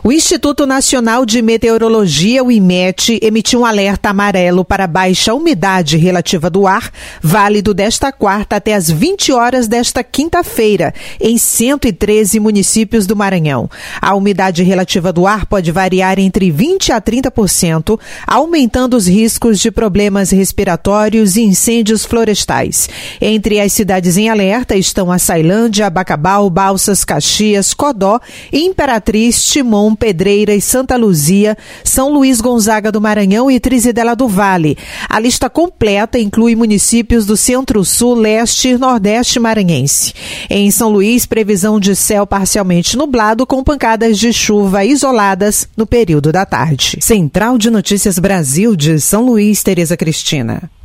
O Instituto Nacional de Meteorologia, o IMET, emitiu um alerta amarelo para baixa umidade relativa do ar, válido desta quarta até as 20 horas desta quinta-feira, em 113 municípios do Maranhão. A umidade relativa do ar pode variar entre 20% a 30%, aumentando os riscos de problemas respiratórios e incêndios florestais. Entre as cidades em alerta estão Açailândia, Bacabal, Balsas, Caxias, Codó, Imperatriz, Timon, Pedreiras, Santa Luzia, São Luís Gonzaga do Maranhão e Trizidela do Vale. A lista completa inclui municípios do Centro-Sul, Leste e Nordeste maranhense. Em São Luís, previsão de céu parcialmente nublado com pancadas de chuva isoladas no período da tarde. Central de Notícias Brasil de São Luís, Tereza Cristina.